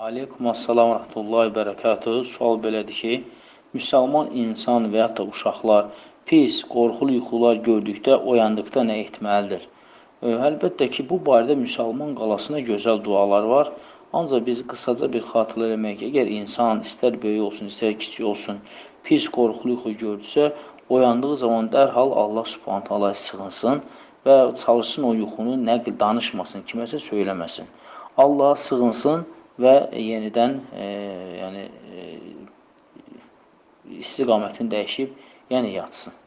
Aleykum assalam və rəhmətullahi və bərəkatuhu. Sual belədir ki, müsəlman insan və yaxud da uşaqlar pis, qorxulu yuxular gördükdə, oyandıqda nə etməlidir? Əlbəttə ki, bu barədə müsəlman qalasına gözəl dualar var. Ancaq biz qısaca bir xatırla eləmək ki, əgər insan istər böyük olsun, istər kiçik olsun, pis, qorxulu yuxu gördüsə, oyandığı zaman dərhal Allah subhanət halaya sığınsın və çalışsın o yuxunu nəql danışmasın, kiməsə söyləməsin. Allaha sığınsın və yenidən istiqamətini dəyişib, yəni yatsın.